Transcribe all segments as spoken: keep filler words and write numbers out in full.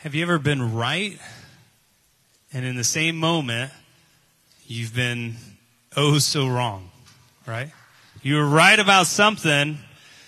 Have you ever been right, and in the same moment, you've been oh so wrong, right? You were right about something,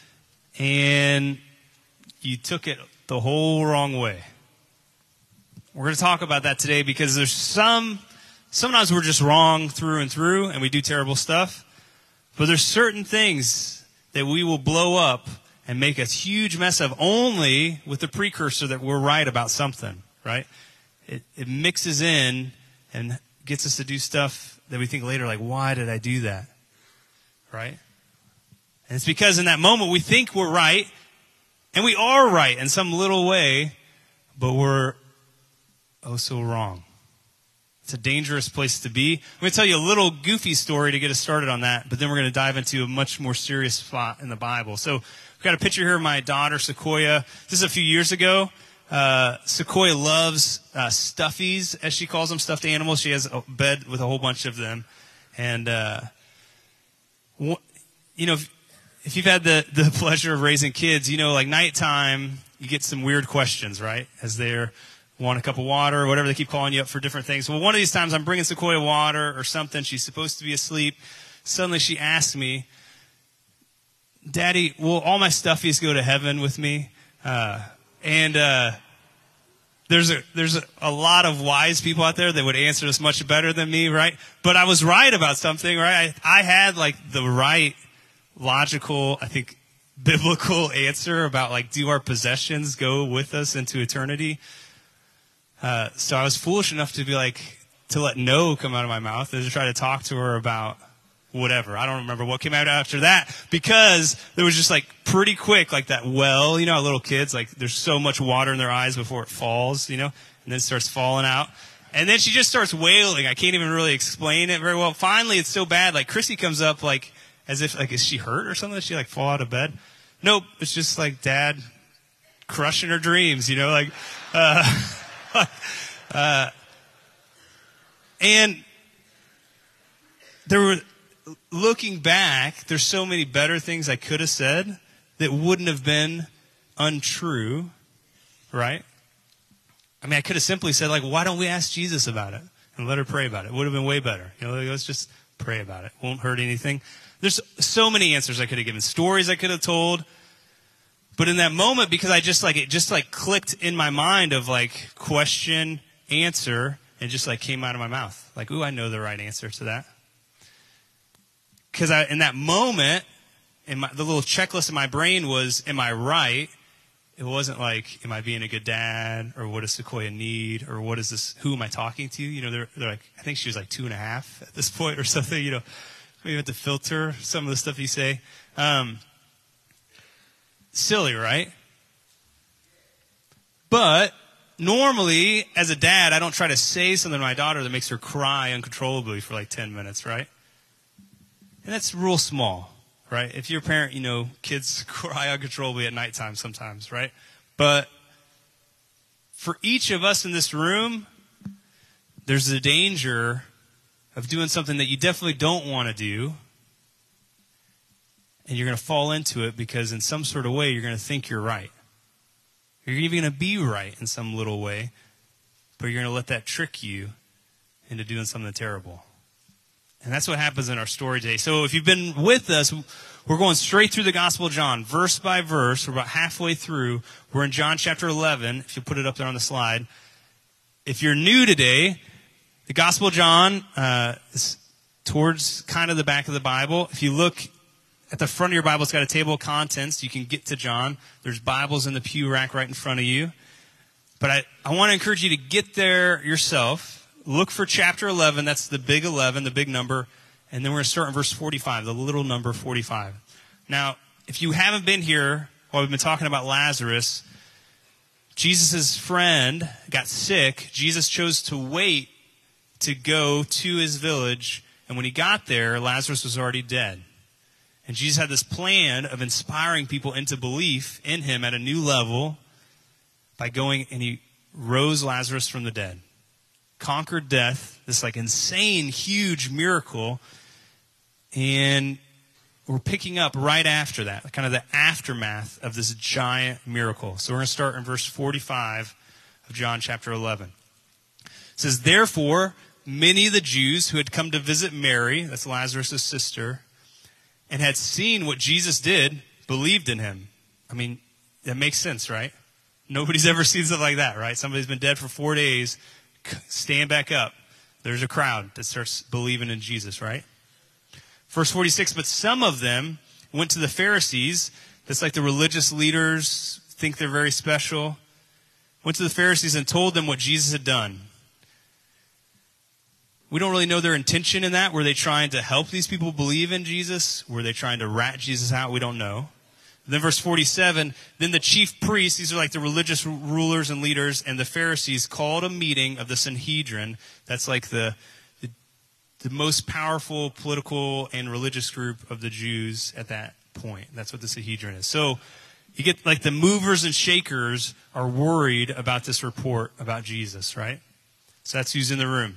and you took it the whole wrong way. We're going to talk about that today because there's some, sometimes we're just wrong through and through, and we do terrible stuff. But there's certain things that we will blow up and make a huge mess of only with the precursor that we're right about something, right? It, it mixes in and gets us to do stuff that we think later, like, why did I do that, right? And it's because in that moment we think we're right, and we are right in some little way, but we're oh so wrong. It's a dangerous place to be. I'm going to tell you a little goofy story to get us started on that, but then we're going to dive into a much more serious spot in the Bible. So we've got a picture here of my daughter, Sequoia. This is a few years ago. Uh, Sequoia loves uh, stuffies, as she calls them, stuffed animals. She has a bed with a whole bunch of them. And, uh, wh- you know, if, if you've had the, the pleasure of raising kids, you know, like nighttime, you get some weird questions, right? As they're want a cup of water or whatever, they keep calling you up for different things. Well, one of these times I'm bringing Sequoia water or something. She's supposed to be asleep. Suddenly she asks me, Daddy, will all my stuffies go to heaven with me? Uh, and uh, there's a there's a, a lot of wise people out there that would answer this much better than me, right? But I was right about something, right? I, I had like the right, logical, I think, biblical answer about like, do our possessions go with us into eternity? Uh, so I was foolish enough to be like, to let no come out of my mouth and to try to talk to her about whatever. I don't remember what came out after that because there was just like pretty quick, like that well, you know how little kids, like there's so much water in their eyes before it falls, you know, and then it starts falling out. And then she just starts wailing. I can't even really explain it very well. Finally, it's so bad. Like Chrissy comes up like as if, like, is she hurt or something? Did she like fall out of bed? Nope. It's just like Dad crushing her dreams, you know, like, uh, uh, and there were, looking back, there's so many better things I could have said that wouldn't have been untrue, right? I mean, I could have simply said, like, why don't we ask Jesus about it and let her pray about it? It would have been way better. You know, like, let's just pray about it. Won't hurt anything. There's so many answers I could have given, stories I could have told. But in that moment, because I just like, it just like clicked in my mind of like question, answer, and just like came out of my mouth. Like, ooh, I know the right answer to that. Because I, in that moment, in my, the little checklist in my brain was, am I right? It wasn't like, am I being a good dad? Or what does Sequoia need? Or what is this, who am I talking to? You know, they're, they're like, I think she was like two and a half at this point or something, you know. We have to filter some of the stuff you say. Um, silly, right? But normally, as a dad, I don't try to say something to my daughter that makes her cry uncontrollably for like ten minutes, right? And that's real small, right? If you're a parent, you know, kids cry uncontrollably at nighttime sometimes, right? But for each of us in this room, there's a danger of doing something that you definitely don't want to do, and you're going to fall into it because in some sort of way you're going to think you're right. You're even going to be right in some little way, but you're going to let that trick you into doing something terrible. And that's what happens in our story today. So if you've been with us, we're going straight through the Gospel of John, verse by verse. We're about halfway through. We're in John chapter eleven, if you put it up there on the slide. If you're new today, the Gospel of John uh, is towards kind of the back of the Bible. If you look at the front of your Bible, it's got a table of contents. You can get to John. There's Bibles in the pew rack right in front of you. But I, I want to encourage you to get there yourself. Look for chapter eleven. That's the big eleven, the big number. And then we're going to start in verse forty-five, the little number forty-five. Now, if you haven't been here while we've been talking about Lazarus, Jesus' friend got sick. Jesus chose to wait to go to his village. And when he got there, Lazarus was already dead. And Jesus had this plan of inspiring people into belief in him at a new level by going, and he rose Lazarus from the dead. Conquered death, this like insane, huge miracle. And we're picking up right after that, kind of the aftermath of this giant miracle. So we're going to start in verse forty-five of John chapter eleven. It says, therefore, many of the Jews who had come to visit Mary, that's Lazarus' sister, and had seen what Jesus did, believed in him. I mean, that makes sense, right? Nobody's ever seen something like that, right? Somebody's been dead for four days, stand back up. There's a crowd that starts believing in Jesus, right? Verse forty-six, but some of them went to the Pharisees. That's like the religious leaders think they're very special. Went to the Pharisees and told them what Jesus had done. We don't really know their intention in that. Were they trying to help these people believe in Jesus? Were they trying to rat Jesus out? We don't know. Then verse forty-seven, then the chief priests, these are like the religious rulers and leaders, and the Pharisees called a meeting of the Sanhedrin. That's like the, the, the most powerful political and religious group of the Jews at that point. That's what the Sanhedrin is. So you get like the movers and shakers are worried about this report about Jesus, right? So that's who's in the room.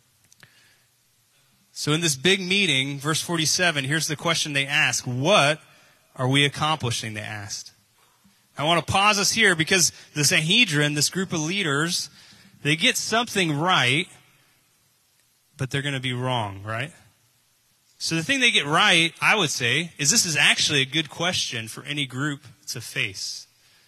So in this big meeting, verse forty-seven, here's the question they ask. What are we accomplishing, they asked. I want to pause us here because the Sanhedrin, this group of leaders, they get something right, but they're going to be wrong, right? So the thing they get right, I would say, is this is actually a good question for any group to face.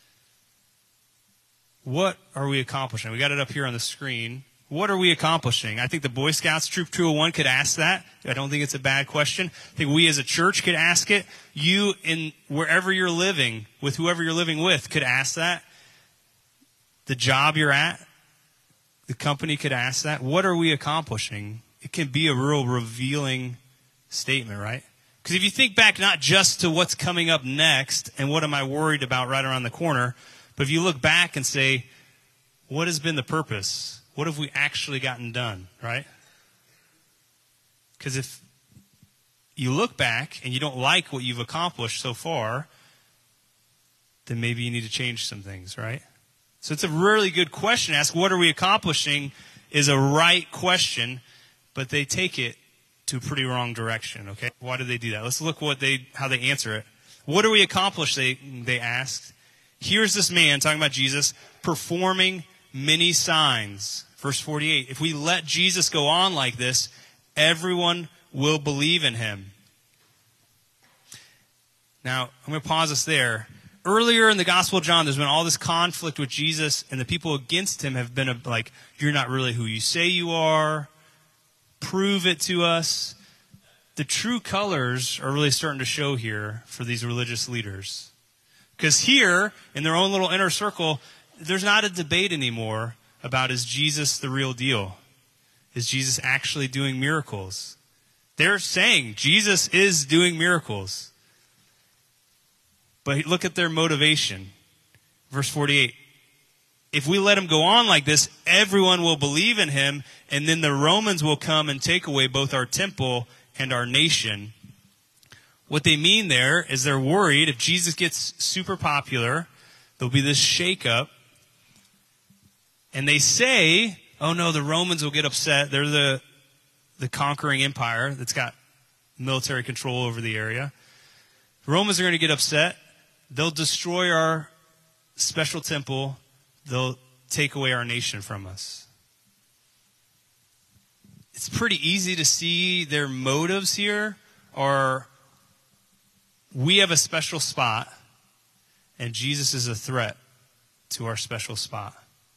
What are we accomplishing? We got it up here on the screen. What are we accomplishing? I think the Boy Scouts Troop two oh one could ask that. I don't think it's a bad question. I think we as a church could ask it. You, in wherever you're living, with whoever you're living with, could ask that. The job you're at, the company could ask that. What are we accomplishing? It can be a real revealing statement, right? Because if you think back not just to what's coming up next and what am I worried about right around the corner, but if you look back and say, what has been the purpose? What have we actually gotten done, right? Because if you look back and you don't like what you've accomplished so far, then maybe you need to change some things, right? So it's a really good question to ask. What are we accomplishing is a right question, but they take it to a pretty wrong direction, okay? Why do they do that? Let's look what they how they answer it. What are we accomplishing, they, they asked. Here's this man, talking about Jesus, performing many signs. Verse forty-eight, if we let Jesus go on like this, everyone will believe in him. Now, I'm going to pause us there. Earlier in the Gospel of John, there's been all this conflict with Jesus, and the people against him have been like, you're not really who you say you are. Prove it to us. The true colors are really starting to show here for these religious leaders. Because here, in their own little inner circle, there's not a debate anymore about, is Jesus the real deal? Is Jesus actually doing miracles? They're saying Jesus is doing miracles. But look at their motivation. Verse forty-eight. If we let him go on like this, everyone will believe in him, and then the Romans will come and take away both our temple and our nation. What they mean there is they're worried if Jesus gets super popular, there'll be this shakeup. And they say, oh no, the Romans will get upset. They're the, the conquering empire that's got military control over the area. The Romans are going to get upset. They'll destroy our special temple. They'll take away our nation from us. It's pretty easy to see their motives here are, we have a special spot, and Jesus is a threat to our special spot.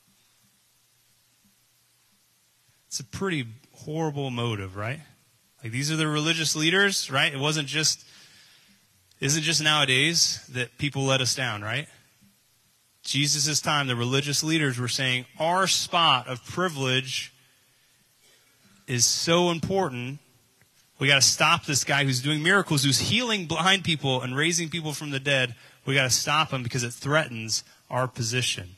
It's a pretty horrible motive, right? Like, these are the religious leaders, right? It wasn't just, isn't just nowadays that people let us down, right? Jesus' time, the religious leaders were saying, our spot of privilege is so important. We got to stop this guy who's doing miracles, who's healing blind people and raising people from the dead. We got to stop him because it threatens our position.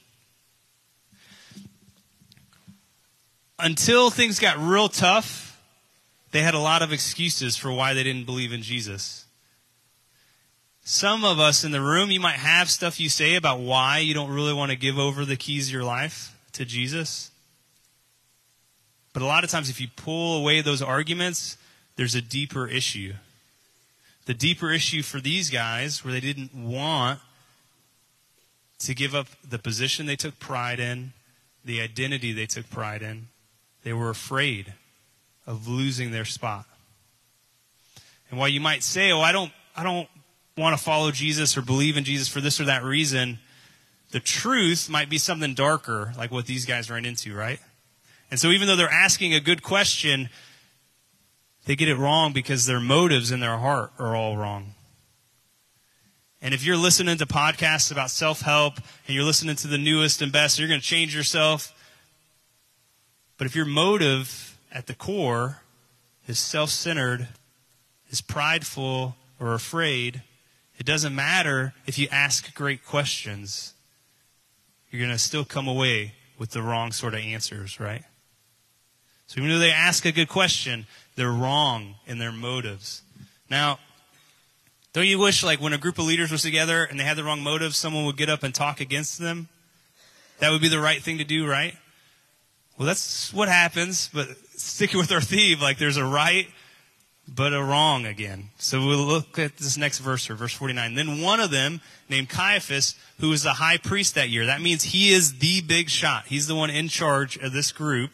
Until things got real tough, they had a lot of excuses for why they didn't believe in Jesus. Some of us in the room, you might have stuff you say about why you don't really want to give over the keys of your life to Jesus. But a lot of times if you pull away those arguments, there's a deeper issue. The deeper issue for these guys, where they didn't want to give up the position they took pride in, the identity they took pride in. They were afraid of losing their spot. And while you might say, oh, I don't, I don't want to follow Jesus or believe in Jesus for this or that reason, the truth might be something darker, like what these guys ran into, right? And so even though they're asking a good question, they get it wrong because their motives in their heart are all wrong. And if you're listening to podcasts about self-help and you're listening to the newest and best, you're going to change yourself. But if your motive at the core is self-centered, is prideful or afraid, it doesn't matter if you ask great questions. You're going to still come away with the wrong sort of answers, right? So even though they ask a good question, they're wrong in their motives. Now, don't you wish, like, when a group of leaders was together and they had the wrong motives, someone would get up and talk against them? That would be the right thing to do, right? Well, that's what happens, but sticking with our theme, like, there's a right but a wrong again. So we'll look at this next verse, or verse forty-nine. Then one of them, named Caiaphas, who was the high priest that year, that means he is the big shot. He's the one in charge of this group.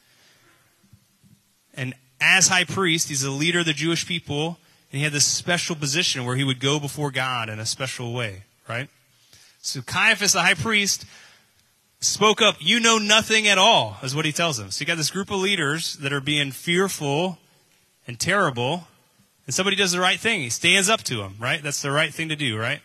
And as high priest, he's the leader of the Jewish people, and he had this special position where he would go before God in a special way, right? So Caiaphas, the high priest, spoke up, "You know nothing at all," is what he tells them. So you got this group of leaders that are being fearful and terrible, and somebody does the right thing. He stands up to them, right? That's the right thing to do, right?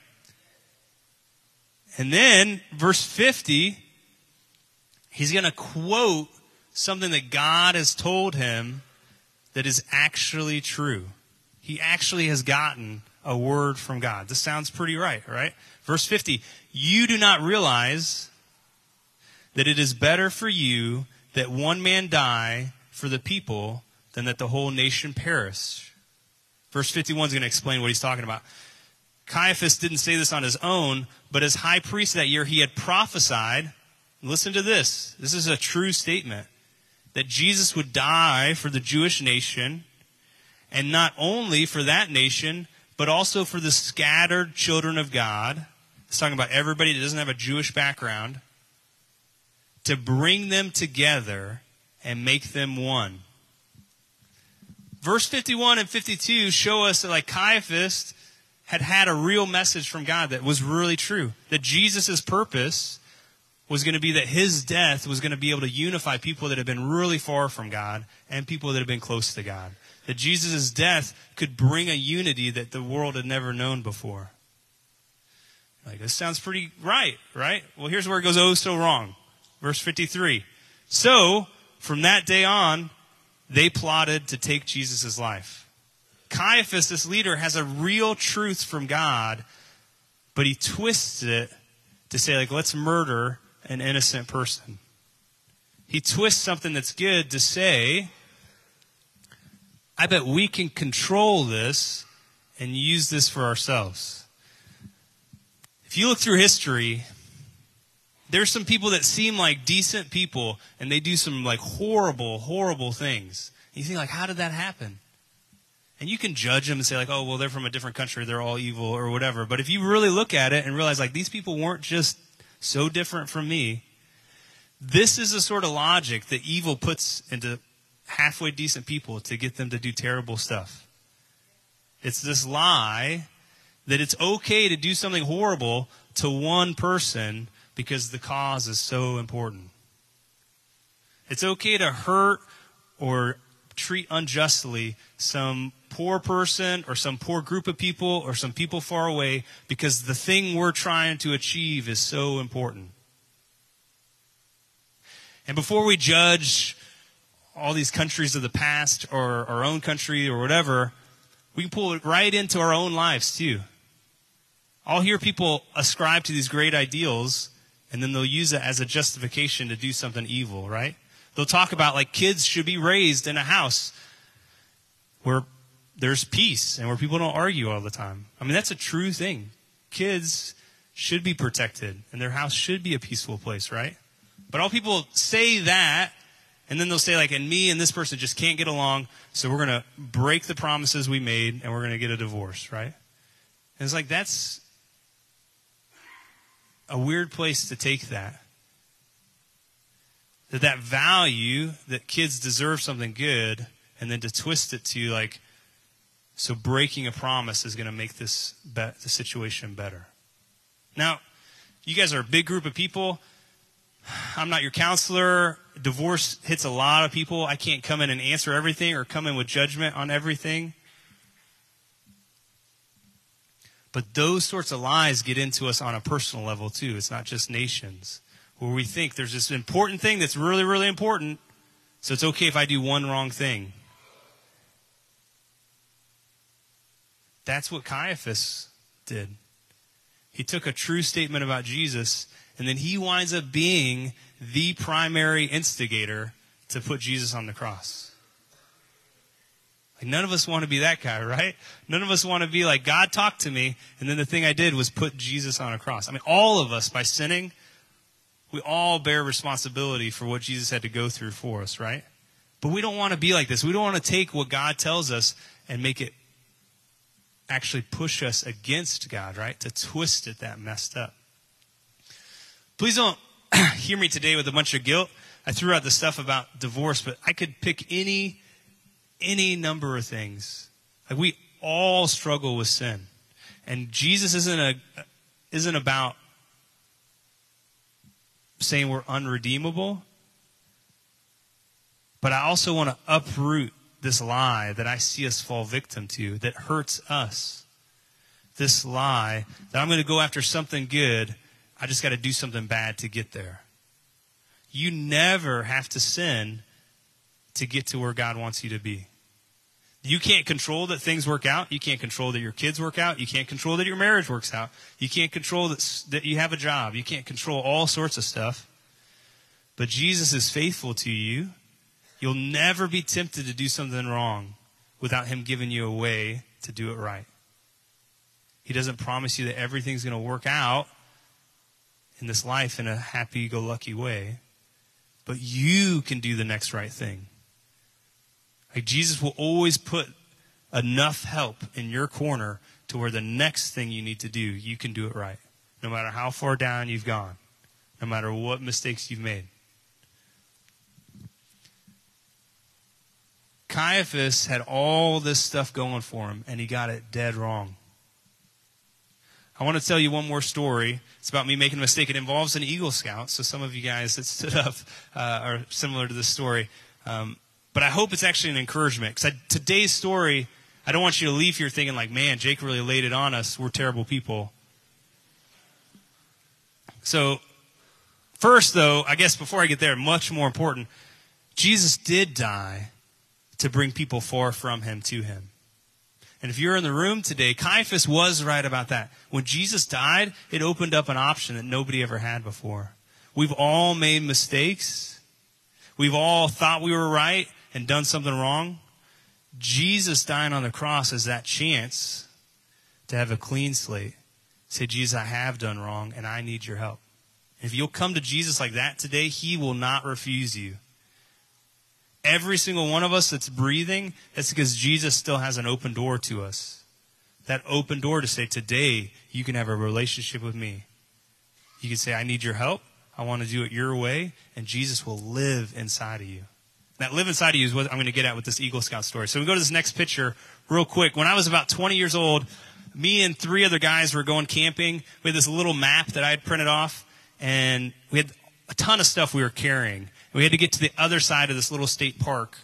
And then, verse fifty, he's going to quote something that God has told him that is actually true. He actually has gotten a word from God. This sounds pretty right, right? Verse fifty, "You do not realize that it is better for you that one man die for the people than that the whole nation perish." Verse fifty-one is going to explain what he's talking about. Caiaphas didn't say this on his own, but as high priest that year, he had prophesied. Listen to this. This is a true statement. That Jesus would die for the Jewish nation, and not only for that nation, but also for the scattered children of God. It's talking about everybody that doesn't have a Jewish background, to bring them together and make them one. Verse fifty-one and fifty-two show us that, like, Caiaphas had had a real message from God that was really true. That Jesus' purpose was going to be that his death was going to be able to unify people that have been really far from God and people that have been close to God. That Jesus' death could bring a unity that the world had never known before. Like, this sounds pretty right, right? Well, here's where it goes oh so wrong. Verse fifty-three. So, from that day on, they plotted to take Jesus' life. Caiaphas, this leader, has a real truth from God, but he twists it to say, like, let's murder an innocent person. He twists something that's good to say, I bet we can control this and use this for ourselves. If you look through history, there's some people that seem like decent people, and they do some, like, horrible, horrible things. And you think, like, how did that happen? And you can judge them and say, like, oh, well, they're from a different country, they're all evil or whatever. But if you really look at it and realize, like, these people weren't just so different from me, this is the sort of logic that evil puts into halfway decent people to get them to do terrible stuff. It's this lie that it's okay to do something horrible to one person because the cause is so important. It's okay to hurt or treat unjustly some poor person or some poor group of people or some people far away because the thing we're trying to achieve is so important. And before we judge all these countries of the past or our own country or whatever, we can pull it right into our own lives too. I'll hear people ascribe to these great ideals, and then they'll use it as a justification to do something evil, right? They'll talk about, like, kids should be raised in a house where there's peace and where people don't argue all the time. I mean, that's a true thing. Kids should be protected, and their house should be a peaceful place, right? But all people say that, and then they'll say, like, and me and this person just can't get along, so we're going to break the promises we made, and we're going to get a divorce, right? And it's like, that's a weird place to take that. that that value that kids deserve something good, and then to twist it to like, so breaking a promise is going to make this be- the situation better. Now, you guys are a big group of people. I'm not your counselor. Divorce hits a lot of people. I can't come in and answer everything or come in with judgment on everything. But those sorts of lies get into us on a personal level too. It's not just nations, where we think there's this important thing that's really, really important, so it's okay if I do one wrong thing. That's what Caiaphas did. He took a true statement about Jesus, and then he winds up being the primary instigator to put Jesus on the cross. Like, none of us want to be that guy, right? None of us want to be like, God talked to me, and then the thing I did was put Jesus on a cross. I mean, all of us, by sinning, we all bear responsibility for what Jesus had to go through for us, right? But we don't want to be like this. We don't want to take what God tells us and make it actually push us against God, right? To twist it that messed up. Please don't hear me today with a bunch of guilt. I threw out the stuff about divorce, but I could pick any any number of things. Like, we all struggle with sin. And Jesus isn't a isn't about saying we're unredeemable. But I also want to uproot this lie that I see us fall victim to that hurts us. This lie that I'm going to go after something good, I just got to do something bad to get there. You never have to sin to get to where God wants you to be. You can't control that things work out. You can't control that your kids work out. You can't control that your marriage works out. You can't control that, that you have a job. You can't control all sorts of stuff. But Jesus is faithful to you. You'll never be tempted to do something wrong without him giving you a way to do it right. He doesn't promise you that everything's going to work out in this life in a happy-go-lucky way. But you can do the next right thing. Like, Jesus will always put enough help in your corner to where the next thing you need to do, you can do it right. No matter how far down you've gone. No matter what mistakes you've made. Caiaphas had all this stuff going for him, and he got it dead wrong. I want to tell you one more story. It's about me making a mistake. It involves an Eagle Scout, so some of you guys that stood up uh, are similar to this story. Um, but I hope it's actually an encouragement, because today's story, I don't want you to leave here thinking like, man, Jake really laid it on us. We're terrible people. So first, though, I guess before I get there, much more important, Jesus did die to bring people far from him to him. And if you're in the room today, Caiaphas was right about that. When Jesus died, it opened up an option that nobody ever had before. We've all made mistakes. We've all thought we were right and done something wrong. Jesus dying on the cross is that chance to have a clean slate. Say, Jesus, I have done wrong and I need your help. If you'll come to Jesus like that today, he will not refuse you. Every single one of us that's breathing, that's because Jesus still has an open door to us. That open door to say, today, you can have a relationship with me. You can say, I need your help. I want to do it your way. And Jesus will live inside of you. That live inside of you is what I'm going to get at with this Eagle Scout story. So we go to this next picture real quick. When I was about twenty years old, me and three other guys were going camping. We had this little map that I had printed off. And we had a ton of stuff we were carrying. We had to get to the other side of this little state park.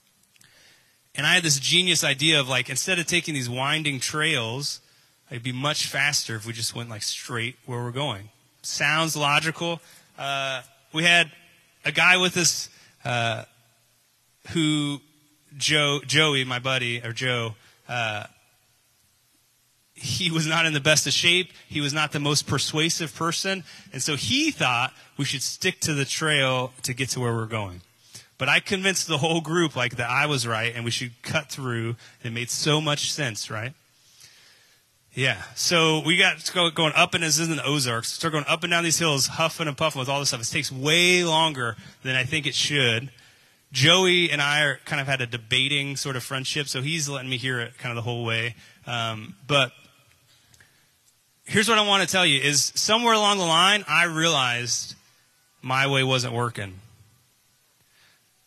And I had this genius idea of, like, instead of taking these winding trails, it'd be much faster if we just went like straight where we're going. Sounds logical. Uh, we had a guy with us uh, who, Joe, Joey, my buddy, or Joe, uh, he was not in the best of shape. He was not the most persuasive person. And so he thought we should stick to the trail to get to where we're going. But I convinced the whole group like that I was right and we should cut through. It made so much sense, right? Yeah. So we got going up, and this is in the Ozarks. Start going up and down these hills, huffing and puffing with all this stuff. It takes way longer than I think it should. Joey and I are kind of had a debating sort of friendship, so he's letting me hear it kind of the whole way. Um, but here's what I want to tell you is somewhere along the line, I realized my way wasn't working.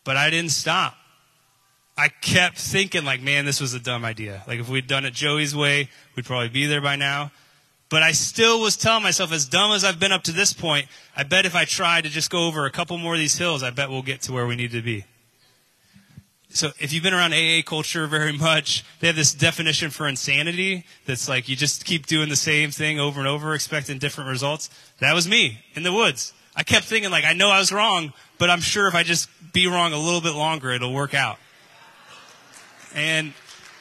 But I didn't stop. I kept thinking like, man, this was a dumb idea. Like if we'd done it Joey's way, we'd probably be there by now. But I still was telling myself, as dumb as I've been up to this point, I bet if I tried to just go over a couple more of these hills, I bet we'll get to where we need to be. So if you've been around A A culture very much, they have this definition for insanity that's like you just keep doing the same thing over and over, expecting different results. That was me in the woods. I kept thinking like, I know I was wrong, but I'm sure if I just be wrong a little bit longer, it'll work out. And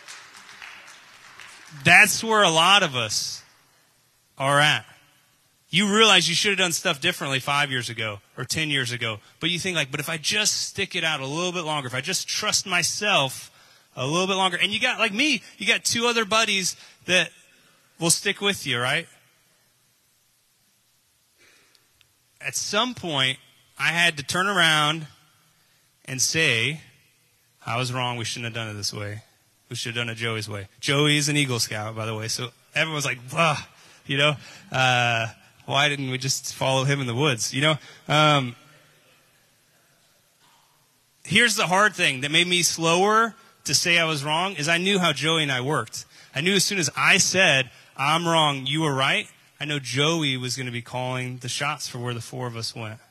that's where a lot of us are at. You realize you should have done stuff differently five years ago or ten years ago. But you think like, but if I just stick it out a little bit longer, if I just trust myself a little bit longer. And you got, like me, you got two other buddies that will stick with you, right? At some point, I had to turn around and say, I was wrong. We shouldn't have done it this way. We should have done it Joey's way. Joey is an Eagle Scout, by the way. So everyone's like, ah, you know, uh, why didn't we just follow him in the woods? You know, um, here's the hard thing that made me slower to say I was wrong is I knew how Joey and I worked. I knew as soon as I said, I'm wrong, you were right, I know Joey was going to be calling the shots for where the four of us went.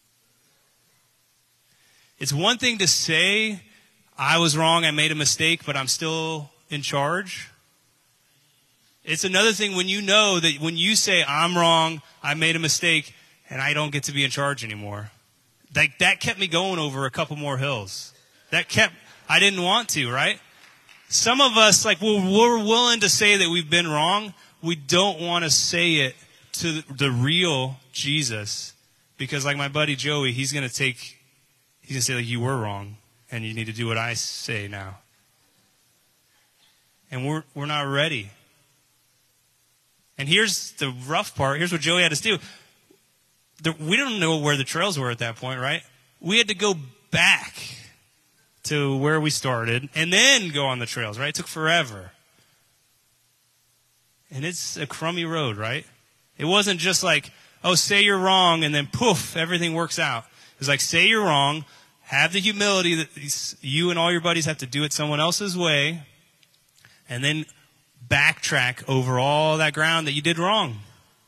It's one thing to say, I was wrong, I made a mistake, but I'm still in charge. It's another thing when you know that when you say, I'm wrong, I made a mistake, and I don't get to be in charge anymore. Like, that kept me going over a couple more hills. That kept, I didn't want to, right? Some of us, like, we're, we're willing to say that we've been wrong. We don't want to say it to the real Jesus. Because like my buddy Joey, he's going to take, he's going to say, like, you were wrong, and you need to do what I say now. And we're we're not ready. And here's the rough part. Here's what Joey had us do. The, we don't know where the trails were at that point, right? We had to go back to where we started and then go on the trails, right? It took forever. And it's a crummy road, right? It wasn't just like, oh, say you're wrong and then poof, everything works out. It was like, say you're wrong, have the humility that you and all your buddies have to do it someone else's way, and then backtrack over all that ground that you did wrong.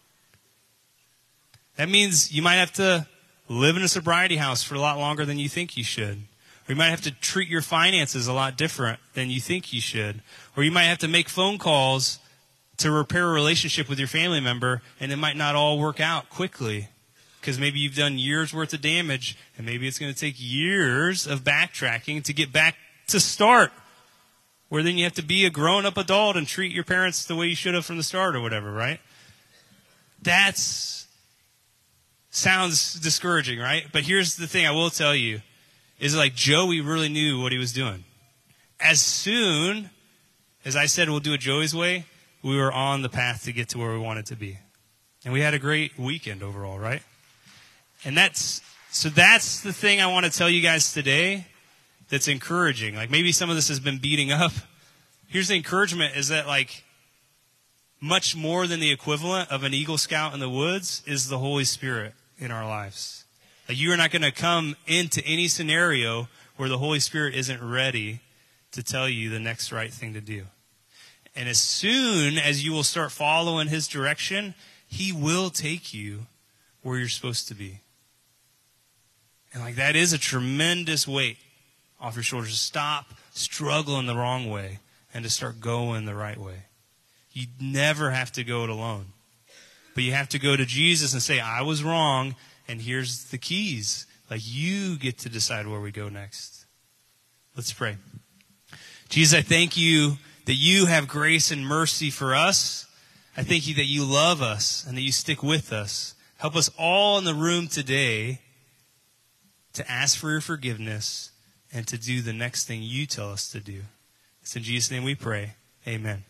That means you might have to live in a sobriety house for a lot longer than you think you should. Or you might have to treat your finances a lot different than you think you should. Or you might have to make phone calls to repair a relationship with your family member, and it might not all work out quickly. Because maybe you've done years worth of damage, and maybe it's going to take years of backtracking to get back to start. Where then you have to be a grown-up adult and treat your parents the way you should have from the start or whatever, right? That's sounds discouraging, right? But here's the thing I will tell you, is like Joey really knew what he was doing. As soon as I said we'll do it Joey's way, we were on the path to get to where we wanted to be. And we had a great weekend overall, right? And that's, so that's the thing I want to tell you guys today that's encouraging. Like maybe some of this has been beating up. Here's the encouragement is that like much more than the equivalent of an Eagle Scout in the woods is the Holy Spirit in our lives. Like you are not going to come into any scenario where the Holy Spirit isn't ready to tell you the next right thing to do. And as soon as you will start following his direction, he will take you where you're supposed to be. And like that is a tremendous weight off your shoulders. Stop struggling the wrong way and to start going the right way. You never have to go it alone. But you have to go to Jesus and say, I was wrong, and here's the keys. Like you get to decide where we go next. Let's pray. Jesus, I thank you that you have grace and mercy for us. I thank you that you love us and that you stick with us. Help us all in the room today to ask for your forgiveness and to do the next thing you tell us to do. It's in Jesus' name we pray. Amen.